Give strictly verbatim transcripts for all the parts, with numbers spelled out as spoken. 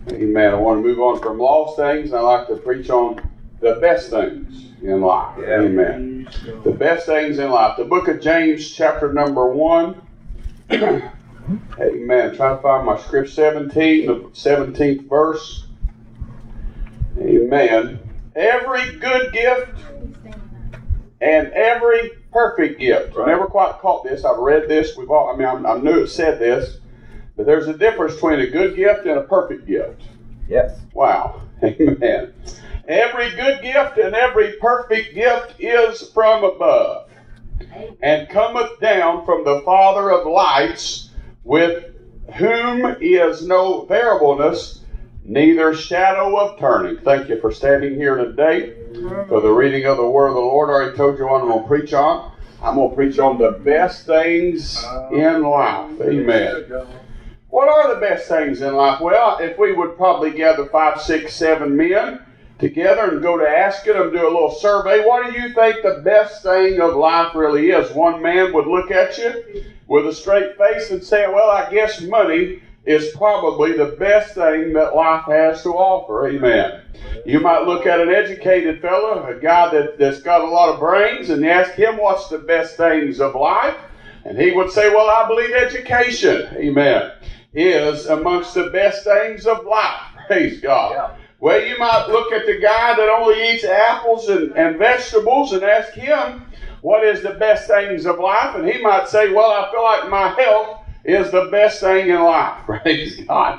Amen. I want to move on from lost things, and I like to preach on the best things in life. Yeah. Amen. The best things in life. The book of James, chapter number one. Amen. Try to find my script. seventeen, the seventeenth verse. Amen. Every good gift and every perfect gift. I never quite caught this. I've read this. We've all. I mean, I, I knew it said this, but there's a difference between a good gift and a perfect gift. Yes. Wow. Amen. Every good gift and every perfect gift is from above, and cometh down from the Father of lights, with whom is no variableness, neither shadow of turning. Thank you for standing here today for the reading of the word of the Lord. I already told you what I'm going to preach on. I'm going to preach on the best things in life. Amen. What are the best things in life? Well, if we would probably gather five, six, seven men together and go to asking them, do a little survey, what do you think the best thing of life really is? One man would look at you with a straight face and say, well, I guess money is probably the best thing that life has to offer. Amen. You might look at an educated fellow, a guy that, that's got a lot of brains, and you ask him what's the best things of life, and he would say, well, I believe education, amen, is amongst the best things of life. Praise God. Yeah. Well, you might look at the guy that only eats apples and, and vegetables and ask him what is the best things of life, and he might say, well, I feel like my health is the best thing in life. Praise God.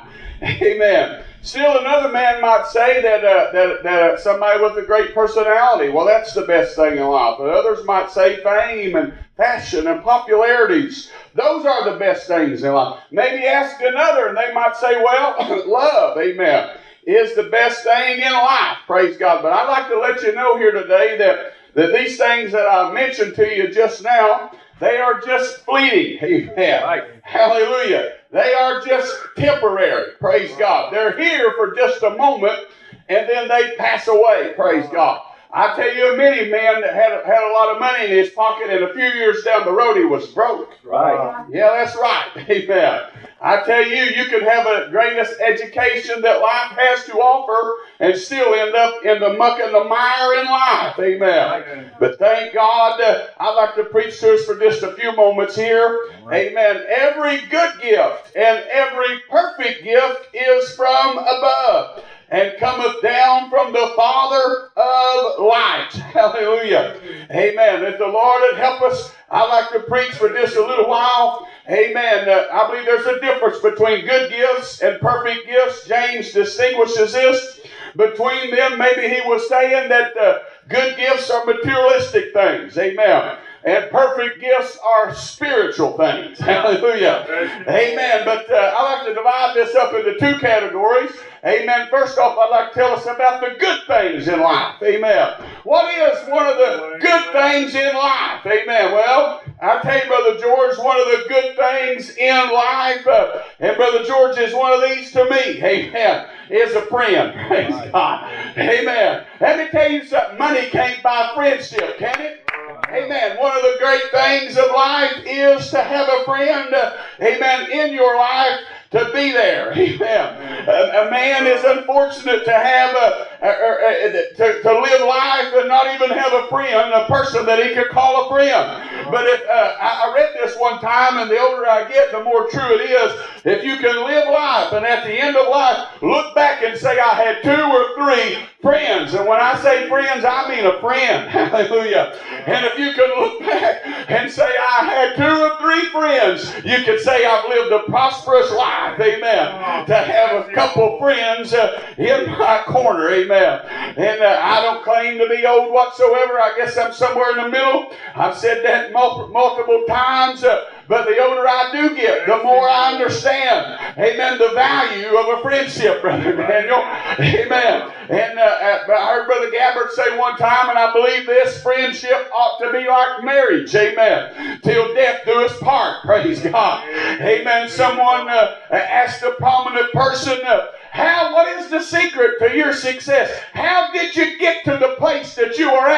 Amen. Still another man might say that, uh, that, that somebody with a great personality, well, that's the best thing in life. And others might say fame and fashion and popularities. Those are the best things in life. Maybe ask another and they might say, well, love, amen, is the best thing in life. Praise God. But I'd like to let you know here today that, that these things that I mentioned to you just now, they are just fleeting. Amen. Right. Hallelujah. They are just temporary. Praise God. They're here for just a moment and then they pass away. Praise God. I tell you, many men that had, had a lot of money in his pocket, and a few years down the road he was broke. Right. Yeah, that's right. Amen. I tell you, you can have the greatest education that life has to offer and still end up in the muck and the mire in life. Amen. But thank God, uh, I'd like to preach to us for just a few moments here. Amen. Every good gift and every perfect gift is from above, and cometh down from the Father of lights. Hallelujah. Amen. If the Lord would help us, I'd like to preach for just a little while. Amen. Uh, I believe there's a difference between good gifts and perfect gifts. James distinguishes this between them. Maybe he was saying that uh, good gifts are materialistic things. Amen. And perfect gifts are spiritual things. Hallelujah. Amen. But uh, I like to divide this up into two categories. Amen. First off, I'd like to tell us about the good things in life. Amen. What is one of the good things in life? Amen. Well, I tell you, Brother George, one of the good things in life, uh, and Brother George is one of these to me. Amen. Is a friend. Praise God. Amen. Let me tell you something. Money can't buy friendship, can it? Amen. One of the great things of life is to have a friend, uh, amen, in your life, to be there. Amen. A, a man is unfortunate to have a, a, a, a to, to live life and not even have a friend, a person that he could call a friend. But if uh, I, I read this one time, and the older I get, the more true it is. If you can live life and at the end of life look back and say, I had two or three friends. And when I say friends, I mean a friend. Hallelujah. And if you can look back and say, I had two or three friends, you can say I've lived a prosperous life. Amen. To have a couple friends uh, in my corner. Amen. And uh, I don't claim to be old whatsoever. I guess I'm somewhere in the middle. I've said that mul- multiple times. Uh, But the older I do get, the more I understand, amen, the value of a friendship, Brother Daniel. Amen. And uh, I heard Brother Gabbard say one time, and I believe this, friendship ought to be like marriage. Amen. Till death do us part. Praise God. Amen. Someone uh, asked a prominent person, uh, How, what is the secret to your success? How did you get to the place that you are at?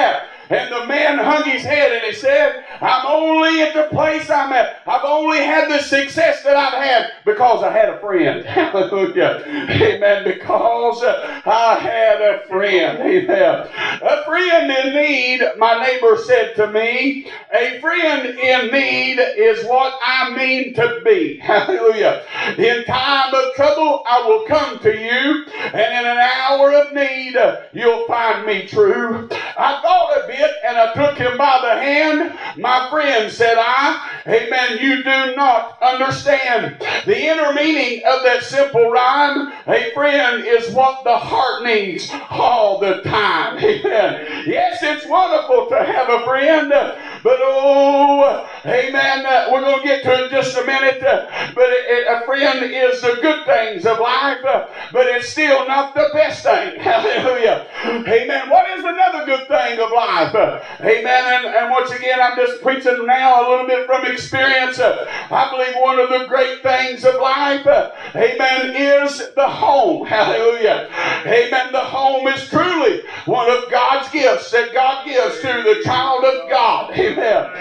And the man hung his head and he said, I'm only at the place I'm at. I've only had the success that I've had because I had a friend. Hallelujah. Amen. Because I had a friend. Amen. A friend in need, my neighbor said to me, a friend in need is what I mean to be. Hallelujah. In time of trouble, I will come to you, and in an hour of need, you'll find me true. I thought a bit, and I took him by the hand. My friend, said I, amen, you do not understand the inner meaning of that simple rhyme. A friend is what the heart needs all the time. Amen. Yes, it's wonderful to have a friend, but oh, amen, uh, we're going to get to it in just a minute, uh, but it, it, a friend is the good things of life, uh, but it's still not the best thing. Hallelujah. Amen. What is another good thing of life? Uh, amen. And, and once again, I'm just preaching now a little bit from experience. Uh, I believe one of the great things of life, uh, amen, is the home. Hallelujah. Amen. The home is truly one of God's gifts that God gives to the child of God. Amen.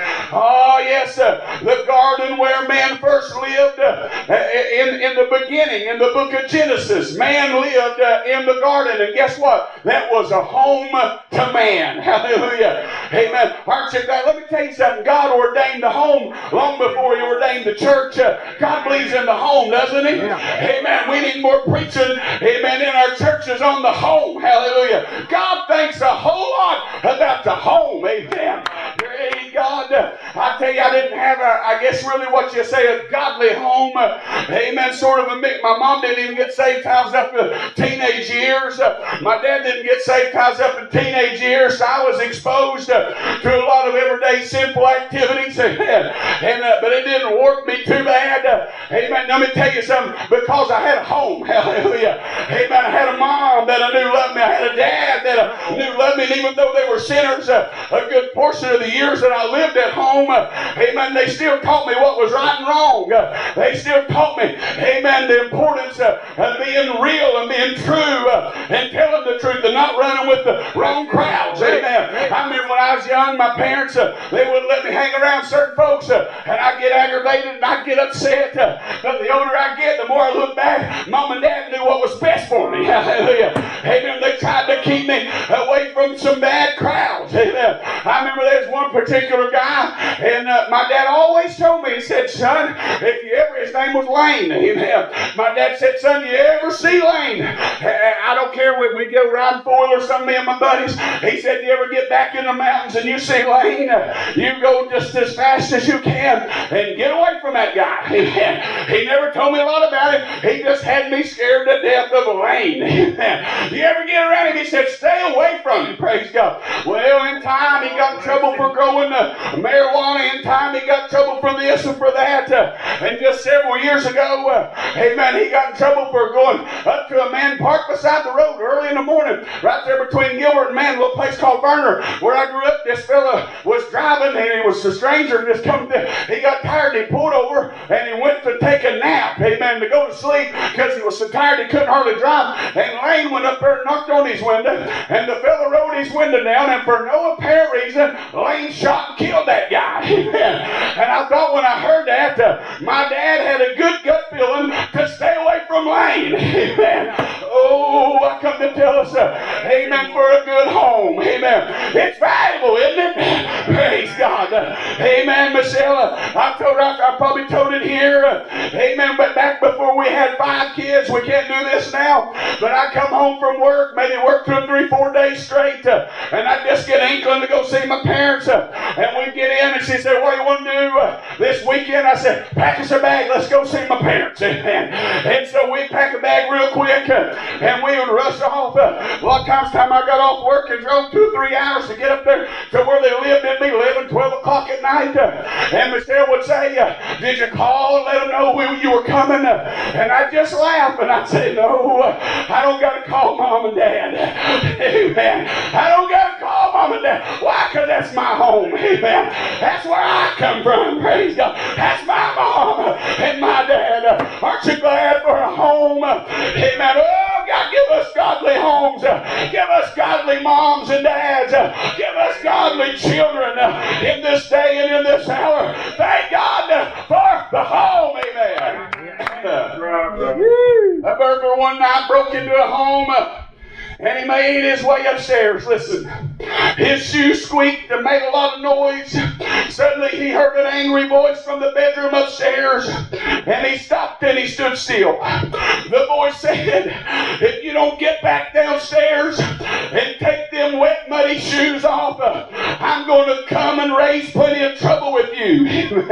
Oh, yes. Uh, the garden where man first lived uh, in, in the beginning, in the book of Genesis, man lived uh, in the garden. And guess what? That was a home to man. Hallelujah. Amen. Aren't you glad? Let me tell you something. God ordained the home long before He ordained the church. Uh, God believes in the home, doesn't He? Yeah. Amen. We need more preaching, amen, in our churches on the home. Hallelujah. God thinks a whole lot about the home. Amen. Praise God. I tell you, I didn't have a, I guess really what you say, a godly home. Uh, amen. Sort of a mix. My mom didn't even get saved till I was up in teenage years. Uh, my dad didn't get saved till I was up in teenage years. So I was exposed uh, to a lot of everyday sinful activities. Amen. And, uh, but it didn't work me too bad. Uh, amen. Let me tell you something. Because I had a home. Hallelujah. Amen. I had a mom that I knew loved me. I had a dad that I knew loved me. And even though they were sinners, uh, a good portion of the years that I lived at home, uh, amen, they still taught me what was right and wrong. Uh, they still taught me, amen, the importance uh, of being real and being true uh, and telling the truth and not running with the wrong crowds. Amen. I remember when I was young, my parents, uh, they wouldn't let me hang around certain folks, uh, and I'd get aggravated and I'd get upset. Uh, but the older I get, the more I look back, Mom and Dad knew what was best for me. Hallelujah. Amen. They tried to keep me away from some bad crowds. Amen. I remember there was one particular guy, and uh, my dad always told me, he said, son, if you ever, his name was Lane. Amen. My dad said, son, you ever see Lane? I don't care when we go riding four or something, me and my buddies. He said, you ever get back in the mountains and you see Lane, you go just as fast as you can and get away from that guy. Amen. He never told me a lot about it. He just had me scared to death of Lane. Amen. You ever get around him? He said, stay away from him. Praise God. Well, in time, he got in trouble for growing uh, marijuana. In time, he got in trouble for this and for that. Uh, and just several years ago, uh, amen, he got in trouble for going up to a man parked beside the road early in the morning, right there between Gilbert and Man, a little place called Verner, where I grew up. This fella was driving, and he was a stranger just coming to, he got tired, and he pulled over, and he went to take a nap, amen, to go to sleep, because he was so tired he couldn't hardly drive. And Lane went up there and knocked on his window, and the fella rolled his window down, and for no apparent reason, Lane shot and killed that guy. And I thought when I heard that, uh, my dad had a good gut feeling to stay away from Lane. Amen. Oh, I come to tell us, uh, amen, for a good home. Amen. It's valuable, isn't it? Praise God. Uh, amen, Michelle. Uh, I told her, I, I probably told it here. Uh, amen. But back before we had five kids, we can't do this now. But I come home from work, maybe work two, three, four days straight, uh, and I just get inkling to go see my parents. Uh, and we get in, and she said, what do you want to do uh, this weekend? I said, pack us a bag. Let's go see my parents. Amen. And so we pack a bag real quick, uh, and we would rush off. Uh, a lot of times, time I got off work and drove two or three hours to get up there to where they lived. It'd be eleven, twelve o'clock at night. Uh, and Michelle would say, uh, did you call and let them know when you were coming? Uh, and I'd just laugh, and I'd say, no, uh, I don't got to call Mom and Dad. Amen. I don't got to call Mom and Dad. Why? Because that's my home. Amen. That's where I come from. Praise God. That's my mom and my dad. Aren't you glad for a home? Amen. Oh, God. God, give us godly homes. Give us godly moms and dads. Give us godly children in this day and in this hour. Thank God for the home. Amen. A burglar one night broke into a home and he made his way upstairs. Listen, his shoes squeaked and made a lot of noise. Suddenly he heard an angry voice from the bedroom upstairs, and he stopped and he stood still. The voice said, if you don't get back downstairs and take them wet, muddy shoes off, I'm going to come and raise plenty of trouble with you.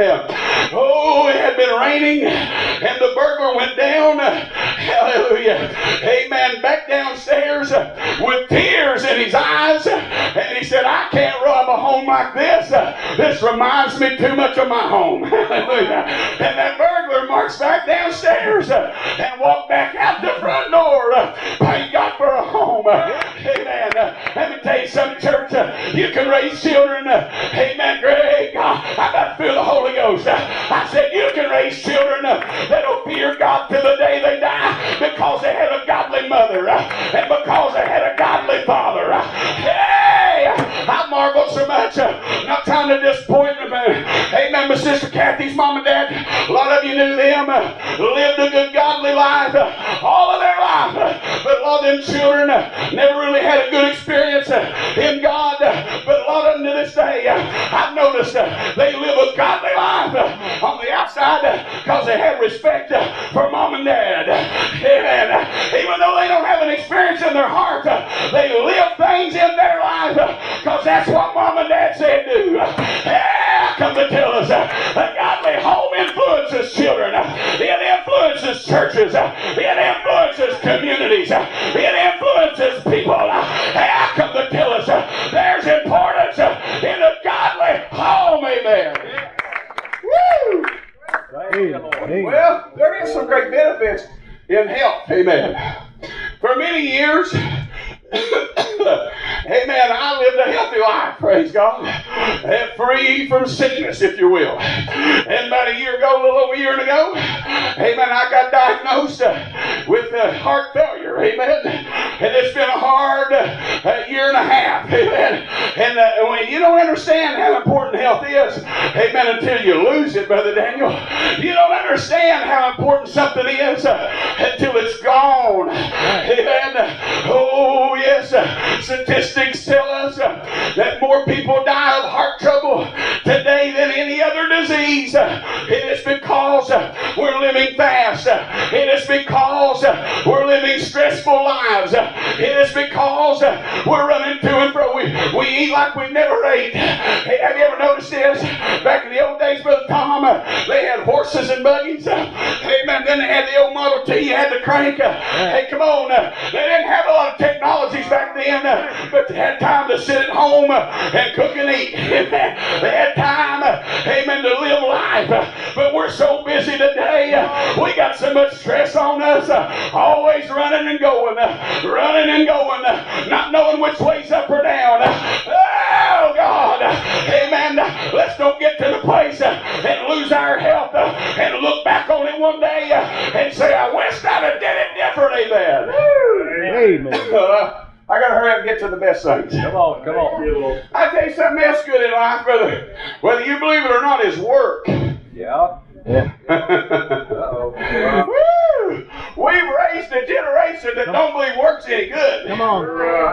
Oh, it had been raining, and the burglar went down. Hallelujah. Amen. Back downstairs with tears in his eyes, and he said, I can't rob a home like this. This reminds me too much of my home. Hallelujah. And that burglar marched back downstairs and walked back out the front door. Thank God for a home. Amen. Let me tell you something, church. You can raise children. Amen. Great God. I got to feel the Holy Ghost. I said you can raise children that'll fear God till the day they die because they had a godly mother and because they had a godly father. Hey, I marvel so much. Not trying to disappoint them. Amen. My sister Kathy's mom and dad, a lot of you knew them, lived a good godly life all of their life. But a lot of them children never really had a good experience in God. But a lot of them to this day, I've noticed they live a godly life on the outside because they have respect for mom and dad. Amen. Even though they don't have an experience in their heart, they live things in their life because that's what mom and dad said do. Yeah, come to tell us a godly home influences children. It influences churches. It influences communities. It influences people. Yeah, come to tell us there's importance in a godly home. Amen. Woo! Well, there is some great benefits in health. Amen. For many years, amen, I lived a healthy life, praise God, free from sickness, if you will. And about a year ago, a little over a year ago, amen, I got diagnosed uh, with uh, heart failure, amen. And it's been a hard uh, year and a half, amen. And uh, when you don't understand how important health is, amen, until you lose it, Brother Daniel. You don't understand how important something is uh, until it's gone, amen. Oh, yes, uh, statistics tell us uh, that more people die of heart trouble today than any other disease. Uh, it is because uh, we're living fast. Uh, it is because uh, we're living stressful lives. Uh, it is because uh, we're running to and fro. We, we eat like we never ate. Hey, have you ever noticed this? Back in the old days, Brother Tom, uh, they had horses and buggies. Uh, amen. Then they had the old Model T you had to crank. Uh, hey, come on. Uh, they didn't have a lot of technologies back then, uh, but they had time to sit at home uh, and cook and eat. Amen. They had time, uh, amen, to live life. Uh, but we're so busy today. Uh, we got so much stress on us. Uh, always running and going. Uh, running and going. Uh, not knowing which way's up or down. Uh, oh, God. Uh, amen. Uh, let's don't get to the place uh, and lose our health uh, and look back on it one day uh, and say, I wish I'd have did it different. Amen. Amen. Uh, I got to hurry up and get to the best things. Come on, come on. I tell you something else good in life, brother. Whether you believe it or not, is work. Yeah. Yeah. Uh-oh. Woo! We've raised a generation that don't believe work's any good. Come on.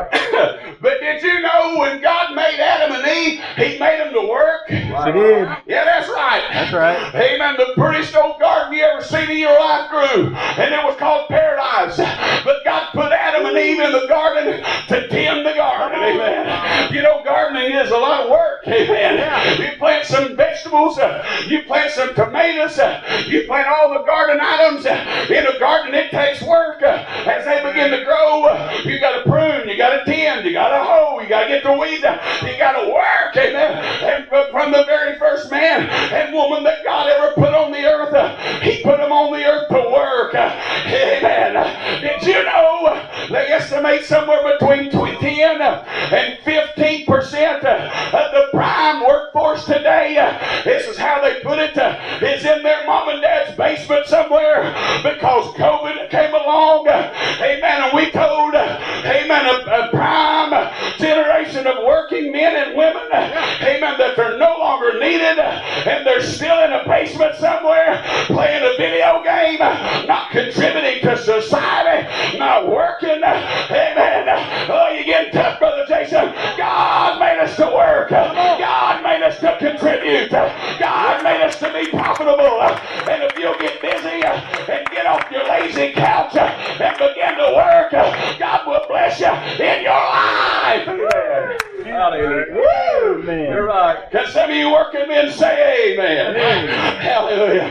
But did you know when God made Adam and Eve, He made them to work? Yes, He did. Yeah, that's right. That's right. Amen. The prettiest old garden you ever seen in your life grew, and it was called paradise. But God put Adam and Eve in the garden to tend the garden. Amen. You know, gardening is a lot of work. Amen. You plant some vegetables, uh, you plant some tomatoes, uh, you plant all the garden items. Uh, in a garden, it takes work. Uh, as they begin to grow, uh, you got to prune, you got to tend, you got to hoe, you got to get the weeds, uh, you got to work. Amen. And from the very first man and woman that God ever put on the earth, uh, He put them on the earth to work. Uh, amen. Uh, did you know uh, they estimate somewhere between ten and fifteen percent uh, of the prime workforce today, uh, this is how they put it, uh, is in their mom and dad's basement somewhere because COVID came along uh, Amen. And we told, amen, a, a prime generation of working men and women, amen, that they're no longer needed and they're still in a basement somewhere playing a video game, not contributing to society, not working. Amen. Oh, you're getting tough, Brother Jason. God made us to work. God made us to contribute. God made us to be profitable. And if you'll get busy and get off your lazy couch and begin to work, God will bless you in your life. Amen. Hallelujah. Amen. You're right. Can some of you working men say amen? Amen. Hallelujah.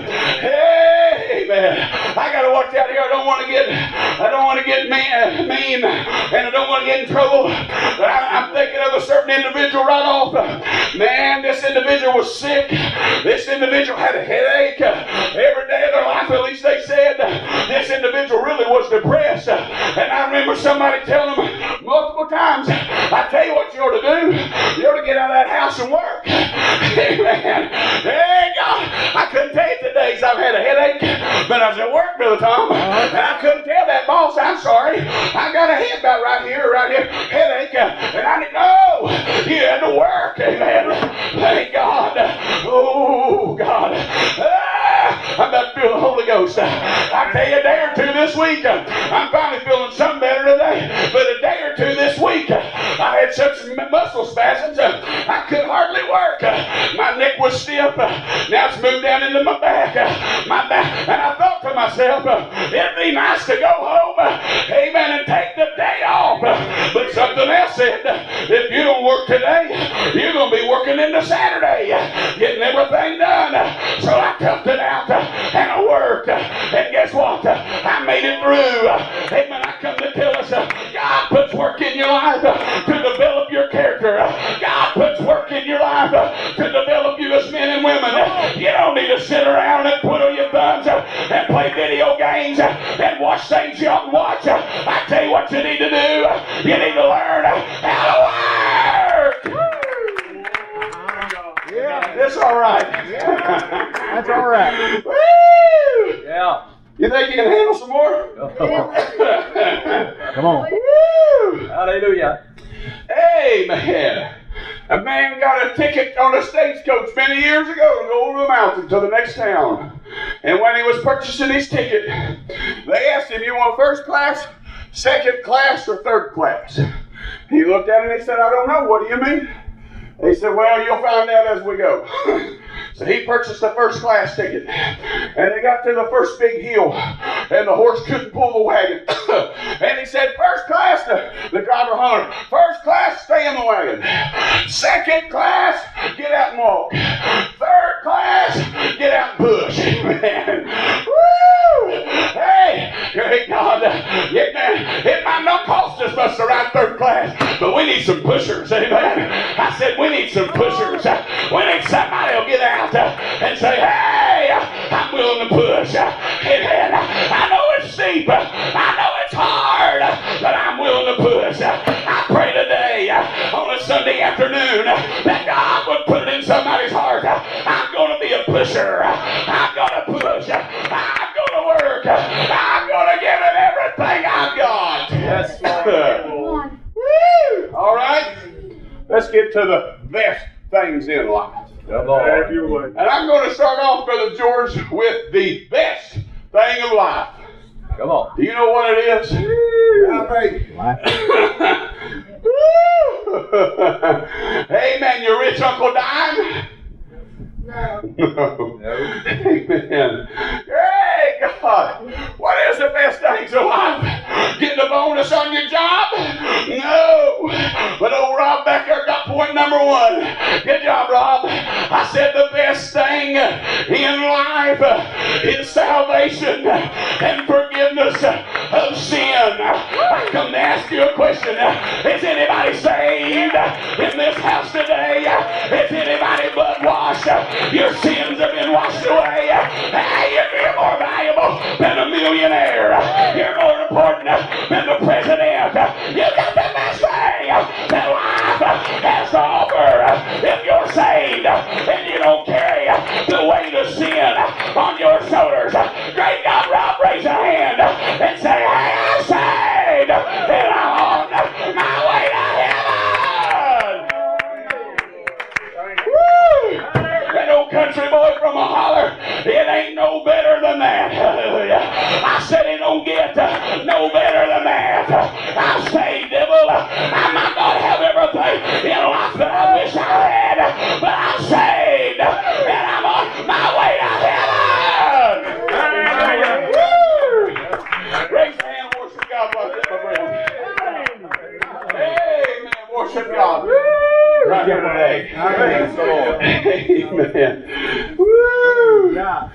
Amen. I gotta watch out here. I don't want to get I don't want to get mean, mean and I don't want to get in trouble. But I, I'm thinking of a certain individual right off. Man, this individual was sick. This individual had a headache every day of their life, at least they said. This individual really was depressed. And I remember somebody telling them multiple times, I tell you what you ought to do. You ought to get out of that house and work. Amen. Hey, God, I couldn't tell you the days I've had a headache, but I was at work, Brother Tom, and I couldn't tell that boss, I'm sorry, I got a head about right here, right here, headache, and I didn't know. You had to work. Amen. Thank God. Oh, God. Ah, I'm about to feel the Holy Ghost. I tell you, a day or two this week, I'm finally feeling something better today, but a day or two this week, I had such muscle spasms, I could hardly work. My neck was stiff. Now it's moved down into my back. My back. And I thought to myself, it'd be nice to go home, amen, and take the day off. But something else said, if you don't work today, you're going to be working into Saturday, getting everything done. So I toughed it out, and I worked. And guess what? I made it through. Amen. I come to tell us, God puts work in your life to develop your character. God puts work in your life to develop you as men and women. You don't need to sit around and twiddle your thumbs and play video games and watch things you ought to watch. I tell you what you need to do. You need to learn how to work. Yeah, that's all right. Yeah. That's all right. Woo! Yeah. You think you can handle some more? Come on. Woo! Hallelujah. Amen. A man got a ticket on a stagecoach many years ago to go over the mountain to the next town. And when he was purchasing his ticket, they asked him, you want first class, second class, or third class? He looked at it and he said, I don't know. What do you mean? He said, well, you'll find out as we go. So he purchased the first class ticket. And they got to the first big hill. And the horse couldn't pull the wagon. And he said, first class, the, the driver hollered, first class, stay in the wagon. Second class, get out and walk. Third class, get out and push. Man. Woo! Hey, great God. It, man, it might not cost us much to ride third class, but we need some pushers. Amen. I said, we need some pushers. We need somebody who'll get out and say, hey, I'm willing to push. Amen. I know it's steep. I know it's hard, but I'm willing to push. I pray today on a Sunday afternoon that God would put it in somebody's heart. I'm going to be a pusher. I'm going to push. I'm going to work. I'm going to give it everything I've got. Yes, Lord. Woo! All right. Let's get to the best things in life. Come on. And I'm going to start off, Brother George, with the best thing of life. Come on. Do you know what it is? Amen. Your rich Uncle Dime? No. No. Amen. Hey, God. What is the best things of life? Getting a bonus on your job? No. But old Rob Becker got point number one. Good job, Rob. I said the best thing in life is salvation and forgiveness of sin. I come to ask you a question. Is anybody saved in this house today? Is anybody blood washed? Your sins have been washed away. Hey, you're more valuable than a millionaire. You're more important than the president. You got the best thing that life has to offer. If you're saved and you don't carry the weight of sin on your shoulders, great God, Rob, raise a hand and say, hey, I'm tonight. I'm saved, devil. I might not have everything in life that I wish I had, but I'm saved, and I'm on my way to heaven. Woo! Raise your hand, worship God while I get my breath. Amen. Worship God. Right here today. Amen. Woo!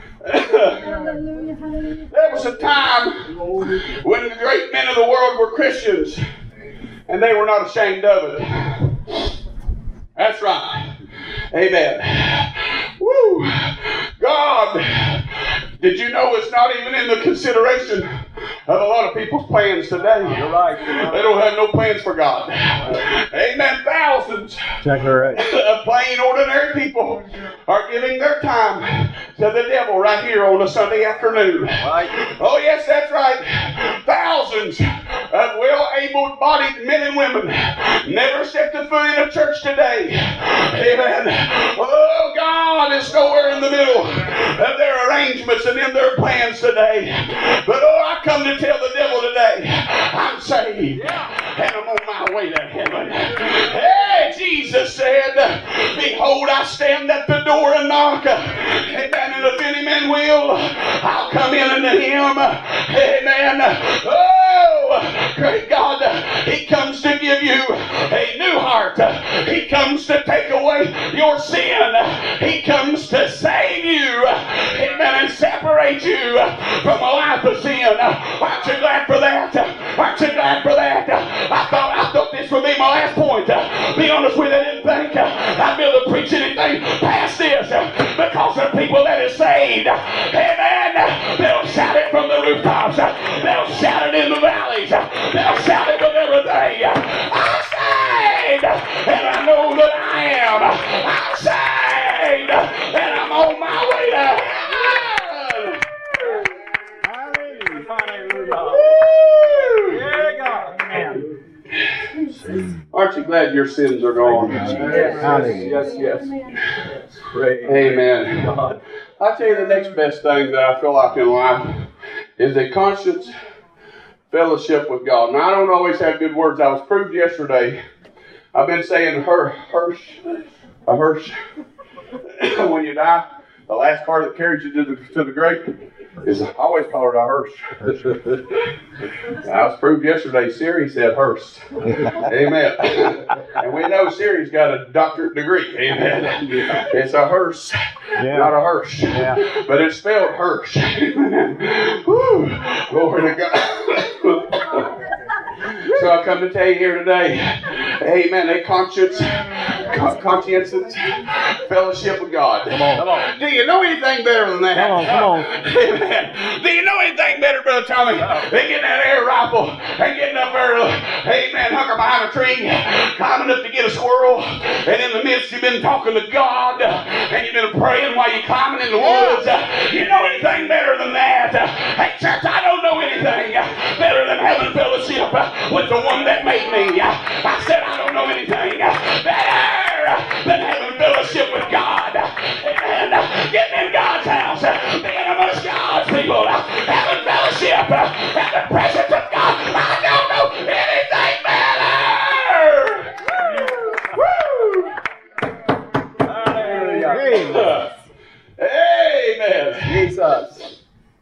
There was a time when the great men of the world were Christians, and they were not ashamed of it. That's right. Amen. Woo! God, did you know it's not even in the consideration of a lot of people's plans today? You're right. They don't have no plans for God. Amen. Thousands Exactly right. of plain, ordinary people are giving their time to the devil right here on a Sunday afternoon. Right. Oh, yes, that's right. Thousands of well-able-bodied men and women never stepped a foot in a church today. Amen. Oh, God is nowhere in the middle of their arrangements and in their plans today. But oh, I come to tell the devil today, I'm saved and I'm on my way to heaven. Hey, Jesus said, behold, I stand at the door and knock. Amen. And if any man will, I'll come in unto him. Amen. Oh, great God, he comes to give you a new heart. He comes to take away your sin. He comes to save you. Amen. And separate you from a life of sin. Aren't you glad for that? Aren't you glad for that? I thought I thought this would be my last point. Be honest with you, I didn't think I'd be able to preach anything past this, because the people that is saved, amen, they'll shout it from the rooftops. They'll shout it in the valleys. They'll shout it with everything. I'm saved, and I know that I am. I'm saved, and I'm on my way to heaven. Yeah, God. Aren't you glad your sins are gone? Yes, yes. Praise Amen. God. I tell you, the next best thing that I feel like in life is a conscious fellowship with God. Now, I don't always have good words. I was proved yesterday. I've been saying her, Hirsch, a Hirsch. When you die, the last car that carries you to the to the grave is, I always call it a hearse. I was proved yesterday, Siri said hearse. Amen. And we know Siri's got a doctorate degree. Amen. It's a hearse, Yeah. not a hearse. Yeah. But it's spelled hearse. Woo. Glory to God. So I come to tell you here today, amen, a conscience, con- conscientious fellowship with God. Come on, come on. Do you know anything better than that? Come on, come on. Amen. Do you know anything better, Brother Tommy, than getting that air rifle and getting up there, amen, hunker behind a tree, climbing up to get a squirrel, and in the midst you've been talking to God, and you've been praying while you're climbing in the woods. You know anything better than that? Hey, church, I don't know anything better than having fellowship with the one that made me. I said I don't know anything better than having fellowship with God. Amen. Getting in God's house, being amongst God's people, having fellowship, having the presence of God. I don't know anything better. Woo! Hallelujah. Amen. Jesus.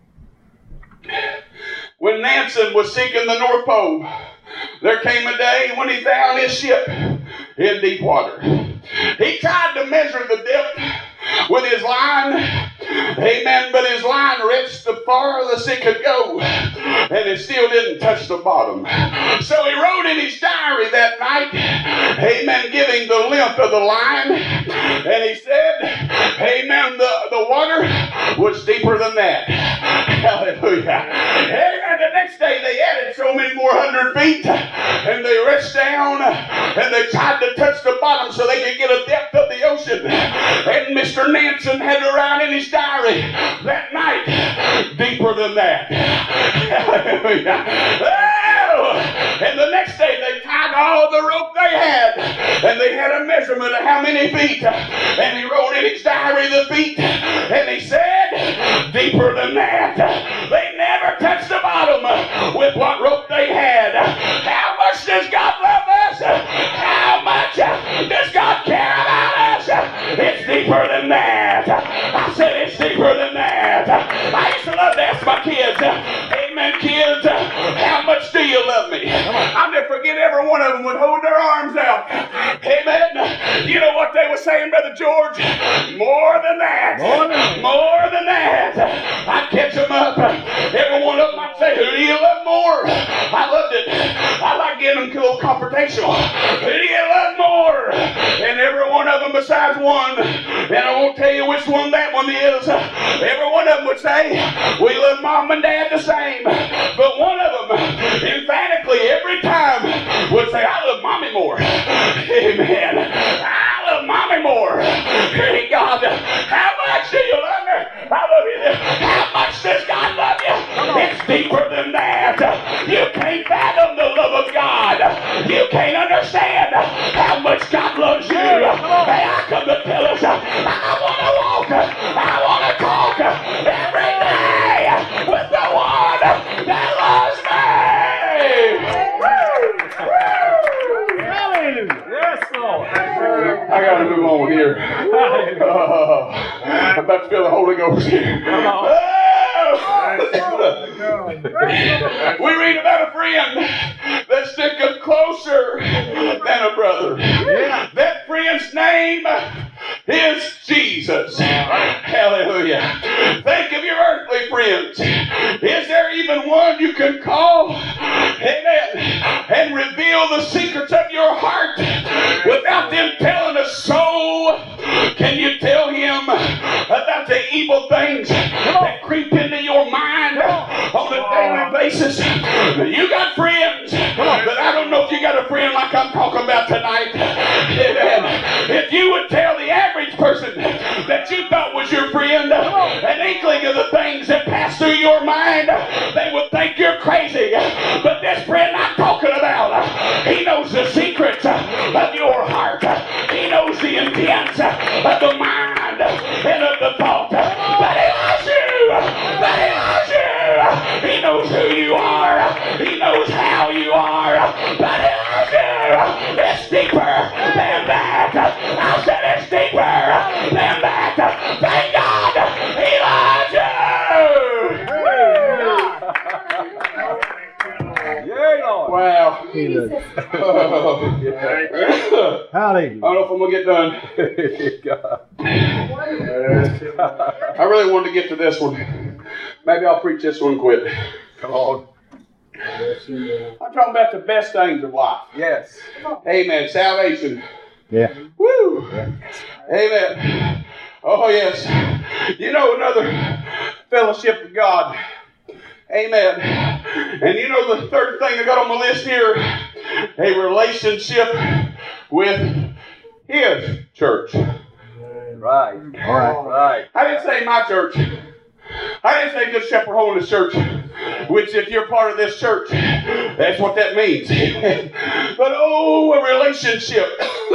When Nansen was seeking the North Pole, there came a day when he found his ship in deep water. He tried to measure the depth with his line, amen, but his line reached the farthest it could go, and it still didn't touch the bottom. So he wrote in his diary that night, amen, giving the length of the line, and he said, amen, the, the water was deeper than that. Hallelujah. Amen. The next day they added so many more hundred feet, and they reached down, and they tried to touch the bottom so they could get a depth of the ocean. And Mister Nansen had to write in his diary that night, deeper than that. Hallelujah. Oh! And the next day they tied all the rope they had, and they had a measurement of how many feet. And he wrote in his diary the feet, and he said, deeper than that. They never touched the bottom with what rope they had. them would hold their arms out. Amen. You know what they were saying, Brother George? More than that. More than, more than that. I'd catch them up. Every one of them I'd say, who do you love more? I loved it. I like getting them a little confrontational. Who do you love more? And every one of them besides one, and I won't tell you which one that one is, every one of them would say, we love Mom and Dad the same. But one of them, emphatically, every time, would say, I love Mommy more. Amen. I love Mommy more. Hey, God, how much do you love her? I love you. How much does God love you? It's deeper than that. You can't fathom the love of God. You can't understand how much God loves you. Hey, I come to tell us, I want to walk, I want to talk every day with the one that loves me. yes, Lord. I got to move on here. Oh, I'm about to feel the Holy Ghost here. Come on. Oh! We read about a friend that sticketh closer than a brother. Yeah. That friend's name is Jesus. Hallelujah. Think of your earthly friends. Is there even one you can call? Amen. And reveal the secrets of your heart without them telling a soul? Can you tell him about the evil things that creep into your mind on a daily basis? You got friends, but I don't know if you got a friend like I'm talking about tonight. Amen. If you would tell the average person that you thought was your friend an inkling of the things that pass through your mind, they would think you're crazy. But this friend I'm talking about, he knows the secrets of your heart. He knows the intents of the mind and of the thought. But he loves you. But he loves you. He knows who you are. He knows how you are. But he loves you. It's deeper than that. I said it's deeper than that. Thank God he loves you. Yeah, Lord. Wow. Jesus. Oh. Hallelujah. I don't know if I'm going to get done. I really wanted to get to this one. Maybe I'll preach this one quick. Come on. I'm talking about the best things of life. Yes. Amen. Salvation. Yeah. Woo. Amen. Oh, yes. You know, another fellowship with God. Amen. And you know the third thing I got on my list here? A relationship with His church. Right. All right. Right. I didn't say my church. I didn't say Good Shepherd Holiness Church, which if you're part of this church, that's what that means. But oh, a relationship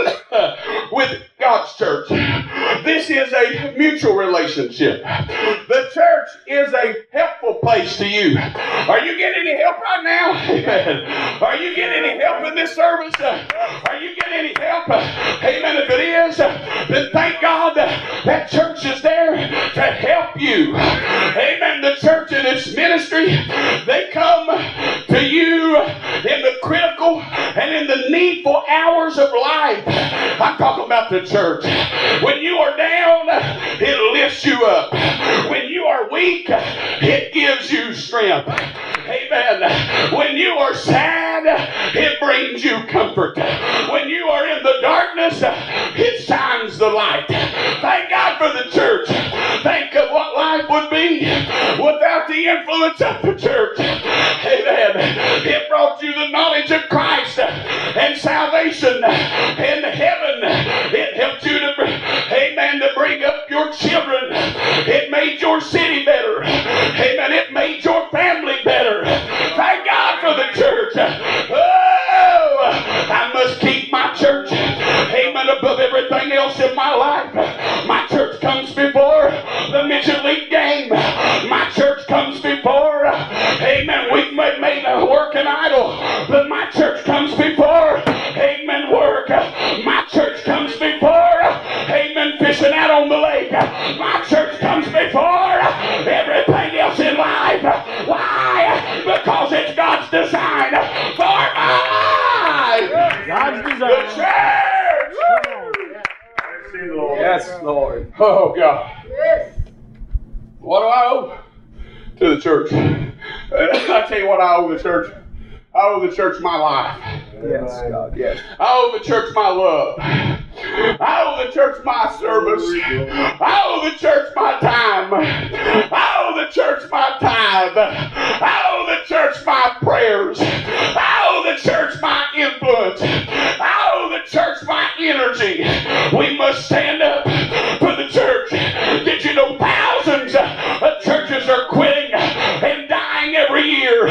with God's church. This is a mutual relationship. The church is a helpful place to you. Are you getting any help right now? Are you getting any help in this service? Are you getting any help? Amen. If it is, then thank God that church is there to help you. Amen. The church and its ministry, they come to you in the critical and in the needful hours of life. I'm talking about the church. When you are down, it lifts you up. When you are weak, it gives you strength. Amen. When you are sad, it brings you comfort. When you are in the darkness, it shines the light. Thank God for the church. Think of what life would be without the influence of the church. Amen. It brought you the knowledge of Christ and salvation and heaven. It helped you to, amen, to bring up your children. It made your city better. Amen. It made your family better. Thank God for the church. Oh, I must keep my church, amen, above everything else in my life. My church comes before the midget league game. My church comes before, amen, we've made, made work an idol. But my church comes before, amen, work. My church comes before, amen, fishing out on the lake. My church comes before everything else in life. Why? Because it's God's design for my life. The church! Yes, Lord. Oh, God. What do I owe to the church? I tell you what I owe the church. I owe the church my life. Yes, God. Yes. I owe the church my love. I owe the church my service. I owe the church my time. I owe the church my tithe. I owe the church my prayers. I owe the church my influence. I owe the church my energy. We must stand up for the church. Did you know thousands of churches are quitting and dying every year?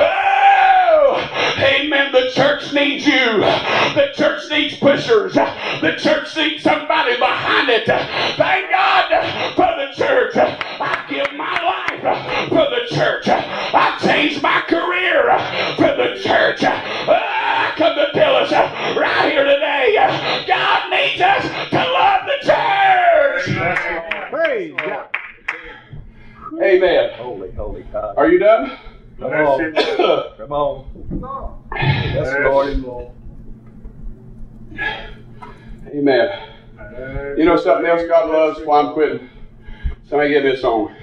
Amen. The church needs you. The church needs pushers. The church needs somebody behind it. Thank God for the church. I give my life for the church. I changed my career for the church. I come to tell us right here today, God needs us to love the church. Praise God. Amen. Holy, holy God. Are you done? Come on. Come on. Yes, Lord. Amen. You know something else God loves while I'm quitting? Somebody get this song.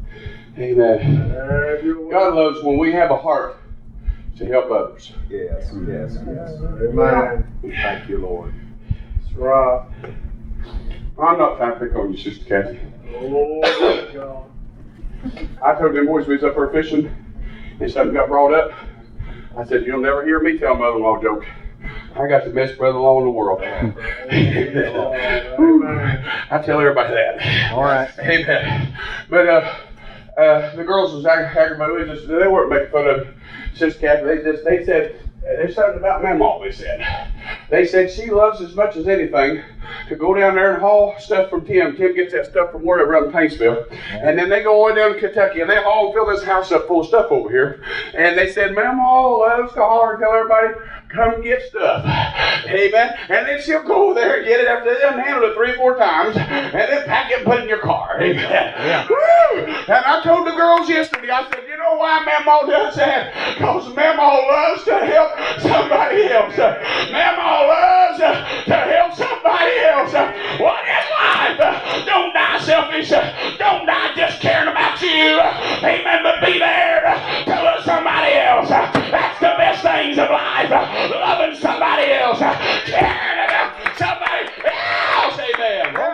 Amen. God loves when we have a heart to help others. Yes, yes, yes. Amen. Thank you, Lord. That's right. I'm not trying to pick on you, Sister Kathy. Oh, God. I told them boys we was up there fishing and something got brought up. I said, you'll never hear me tell mother-in-law a joke. I got the best brother-in-law in the world. I tell everybody that. All right. Amen. But uh, uh, the girls was ag- aggravated. They, just, they weren't making fun of Sister Kathy. They just they said there's something about Mamaw. They said they said she loves as much as anything to go down there and haul stuff from Tim. Tim gets that stuff from wherever up in Paintsville, and then they go all the way down to Kentucky and they haul and fill this house up full of stuff over here. And they said Mamaw loves to holler and tell everybody, come get stuff. Amen. And then she'll go there and get it after they done handled it three or four times and then pack it and put it in your car. Amen. Yeah. Woo! And I told the girls yesterday, I said, you know why Mamaw does that? Because Mamaw loves to help somebody else. Mamaw loves to help somebody else. What is life? Don't die selfish. Don't die just caring about you. Amen. But be there to love somebody else. That's the best things of life. Loving somebody else, caring about somebody else. Amen.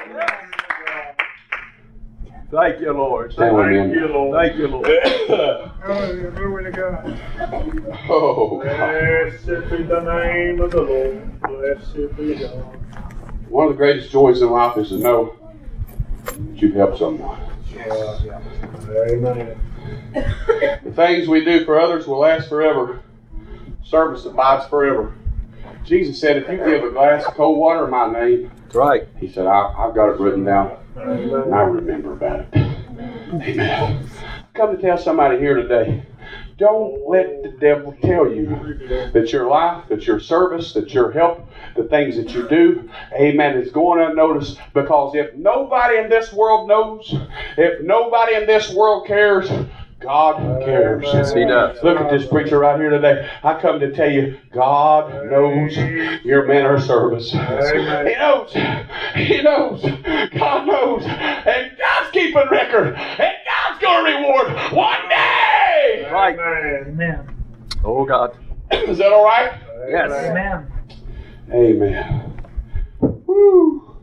Thank you, Lord. Stand with me. Thank you, Lord. Thank you, Lord. Hallelujah. Glory to God. Oh, God. Blessed be the name of the Lord. Blessed be God. One of the greatest joys in life is to know that you help someone. Yeah. Amen. The things we do for others will last forever. Service abides forever. Jesus said, if you give a glass of cold water in my name, That's right. he said, I, I've got it written down, Amen. and I remember about it. Amen. Come to tell somebody here today, don't let the devil tell you that your life, that your service, that your help, the things that you do, amen, is going unnoticed. Because if nobody in this world knows, if nobody in this world cares, God cares. Yes, he does. Look at this preacher right here today. I come to tell you, God knows your manner of service. He knows. He knows. God knows. And God's keeping record. And God's going to reward one day. Right. Amen. Oh, God. Is that all right? Yes. Amen. Amen. Woo.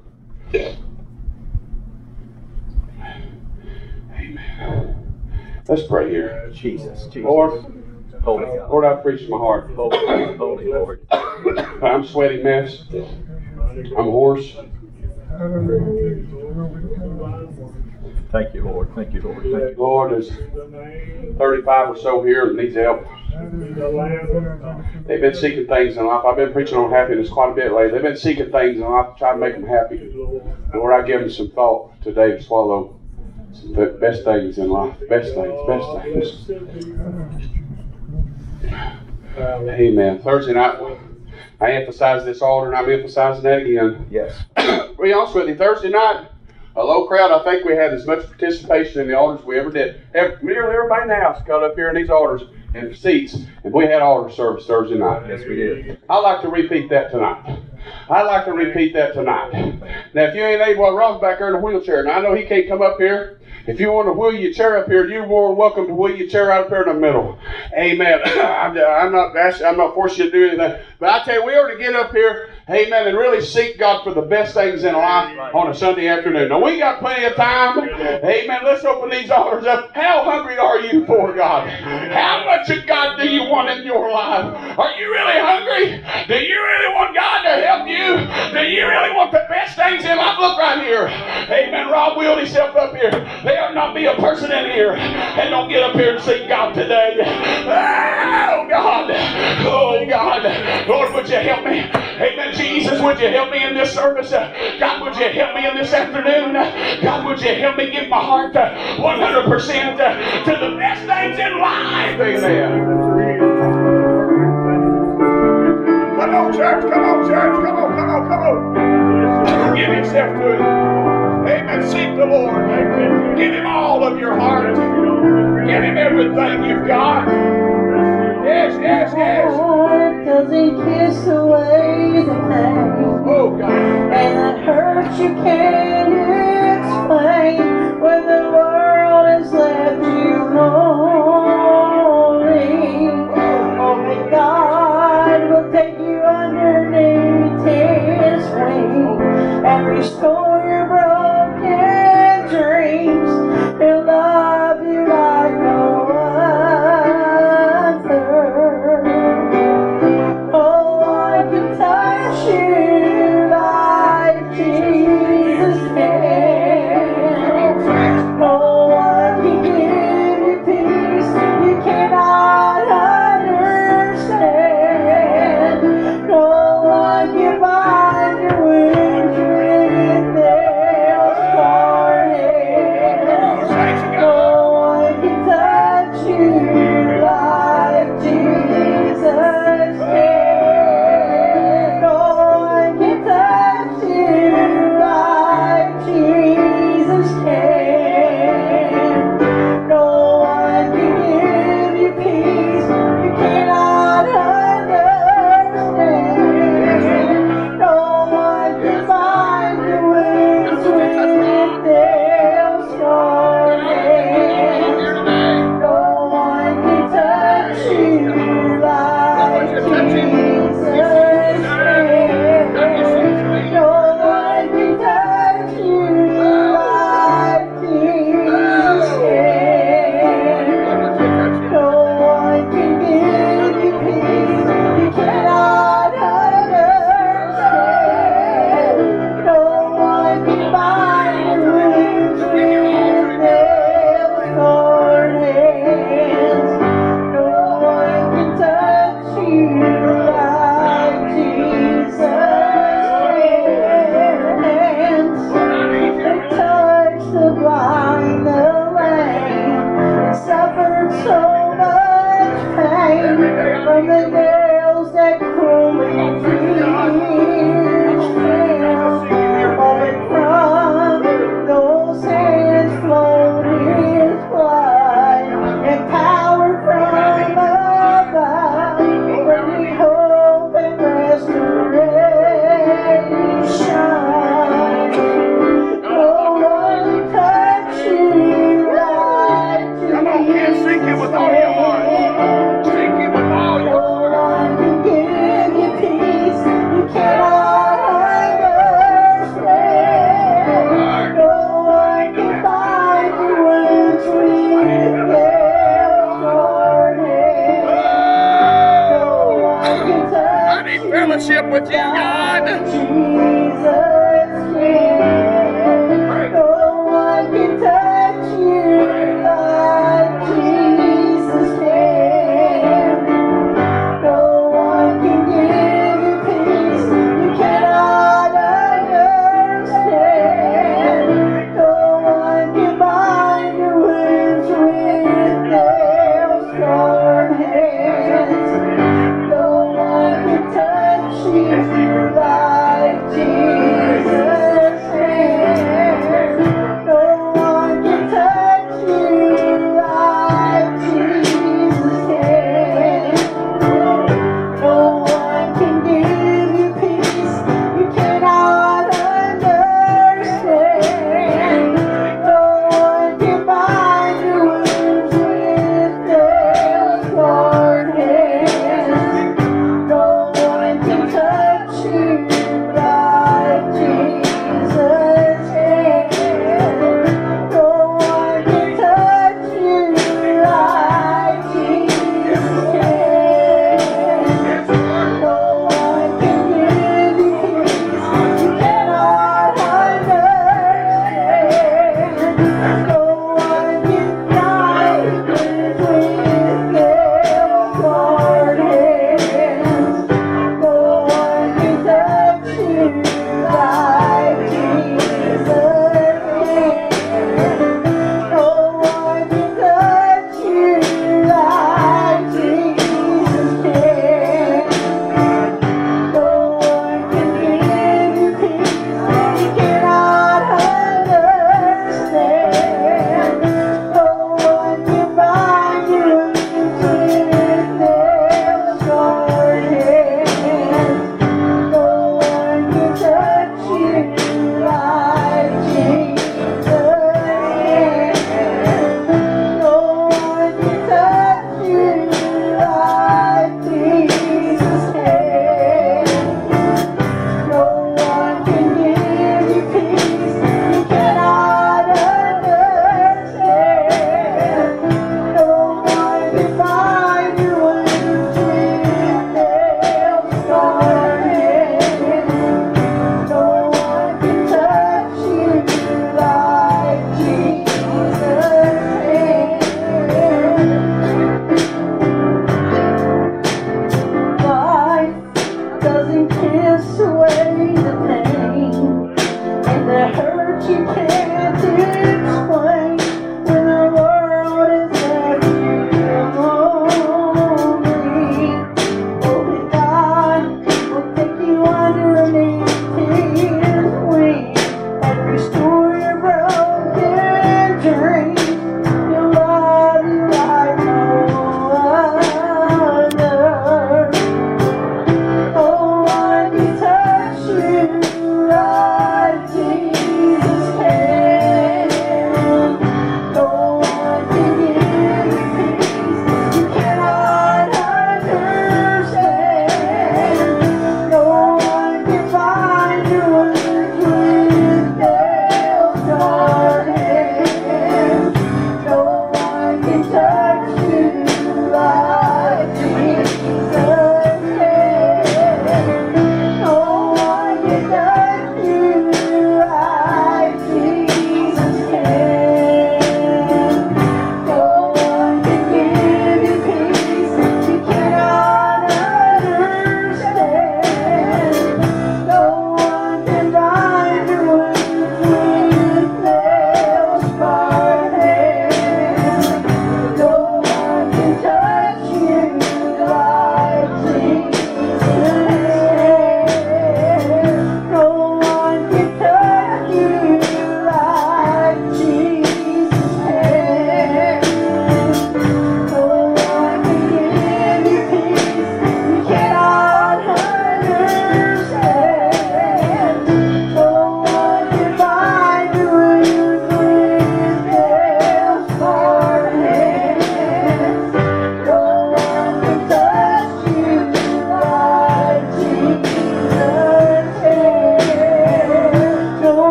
Amen. Let's pray here. Jesus. Jesus. Lord, Holy God. Lord, I preach my heart. Holy, holy Lord. I'm a sweaty mess. I'm hoarse. Thank you, Lord. Thank you, Lord. Thank you. Lord, there's thirty-five or so here that needs help. They've been seeking things in life. I've been preaching on happiness quite a bit lately. They've been seeking things in life to try to make them happy. Lord, I give them some thought today to swallow. The best things in life. Best things. Best things. Amen. Thursday night, I emphasized this altar, and I'm emphasizing that again. Yes. To be honest with you, Thursday night, a low crowd. I think we had as much participation in the altars as we ever did. Every, nearly everybody in the house got up here in these altars in seats, and we had altar service Thursday night. Yes, we did. I'd like to repeat that tonight. I'd like to repeat that tonight. Now, if you ain't able, well, Rob's back there in a wheelchair. Now, I know he can't come up here. If you want to wheel your chair up here, you're more than welcome to wheel your chair out up here in the middle. Amen. I'm, I'm not I'm not forcing you to do anything. But I tell you, we ought to get up here, amen, and really seek God for the best things in life on a Sunday afternoon. Now, we got plenty of time. Amen. Let's open these altars up. How hungry are you for God? How much of God do you want in your life? Are you really hungry? Do you really want God to help you? Do you really want the best things in life? Look right here. Amen. Rob wheeled himself up here. There will not be a person in here and don't get up here and seek God today. Oh, God. Oh, God. Lord, would you help me? Amen. Jesus, would you help me in this service? God, would you help me in this afternoon? God, would you help me give my heart one hundred percent to the best things in life? Amen. Come on, church. Come on, church. Come on, come on, come on. Give yourself to it. Amen. Seek the Lord. Amen. Give Him all of your heart. Give Him everything you've got. Yes, yes, yes. Heart doesn't kiss away the pain. Oh, God. And that hurt you can't explain when the world has left you lonely. Only God will take you underneath His wing and restore your broken dreams. He'll love you like no other. Oh, I can touch you like Jesus can. Oh, I can give you peace you cannot understand. No one can bind your wounds with nails scarred hands. No one can touch you like Jesus can. No one can touch you like Jesus can. No one can give you peace you cannot understand. No one can bind your wounds with nails scarred hands. No one can touch you like Jesus can. No one can touch you like Jesus can. No one can give you peace you cannot understand. No one can bind your wounds with nails scarred hands. No one can touch you like Jesus can. They touched the blind, the lame, and suffered so much pain from the nails that cruelly pierced them. But from those hands flowed His blood, and power from above, bringing hope and restoration. No one can touch you like Jesus. Come on, kids, seek Him with all your heart. Seek Him with all your No heart. one can give you peace you cannot understand. No one can bind your wounds with nails scarred hands. No one can touch I need fellowship with you, God. Jesus can.